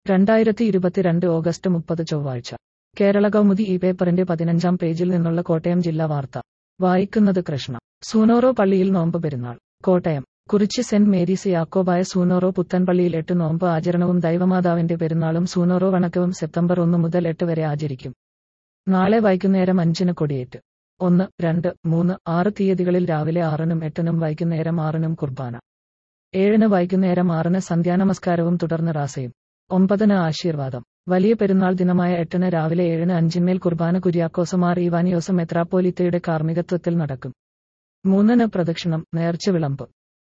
2022 August 30 ചൊവ്വാഴ്ച കേരള കൗമുദി ഈ പേപ്പറിന്റെ 15-ാം പേജിൽ നിന്നുള്ള കോട്ടയം ജില്ലാ വാർത്ത വായിക്കുന്നത് കൃഷ്ണ. സൂനോറോ പള്ളിയിൽ നോമ്പ് പെരുന്നാൾ. കോട്ടയം കുറിച്ചി സെന്റ് മേരീസ് യാക്കോബായ സൂനോറോ പുത്തൻപള്ളിയിൽ 8 നോമ്പ് ആചരണവും ദൈവമാതാവിന്റെ പെരുന്നാളും സൂനോറോ വണക്കവും സെപ്റ്റംബർ 1 മുതൽ 8 വരെ ആചരിക്കും. നാളെ വൈകുന്നേരം 5-ന് കൊടിയേറ്റ്. 1, 2, 3, 6 തീയതികളിൽ രാവിലെ 6-നും 8-നും വൈകുന്നേരം 6-നും കുർബാന. 7-ന് വൈകുന്നേരം 6-ന് സന്ധ്യാനമസ്കാരവും തുടർന്ന് റാസയും. 9-ന് ആശീർവാദം. വലിയ പെരുന്നാൾ ദിനമായ 8-ന് രാവിലെ 7-ന് 5-ന്മേൽ കുർബാന കുര്യാക്കോസ് മാർ ഈവാനിയോസ് മെത്രാപ്പോലീത്തയുടെ കാർമ്മികത്വത്തിൽ നടക്കും. 3-ന് പ്രദക്ഷിണം, നേർച്ച വിളമ്പ്.